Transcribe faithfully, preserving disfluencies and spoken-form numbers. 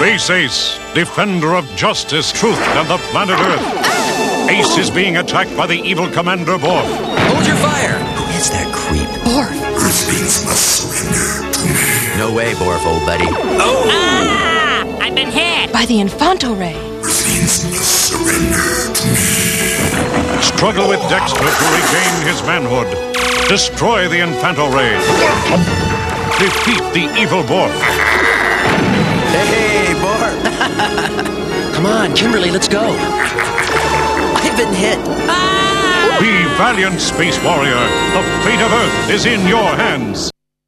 Space Ace, defender of justice, truth, and the planet Earth. Ace is being attacked by the evil Commander Borf. Hold your fire! Who is that creep? Borf! Earthlings must surrender to me. No way, Borf, old buddy. Oh! Ah! I've been hit! By the Infanto Ray. Earthlings must surrender to me. Struggle with Dexter to regain his manhood. Destroy the Infanto Ray. Defeat the evil Borf. Hey, Borf! Come on, Kimberly, let's go. I've been hit. Ah! Be valiant, Space Warrior. The fate of Earth is in your hands.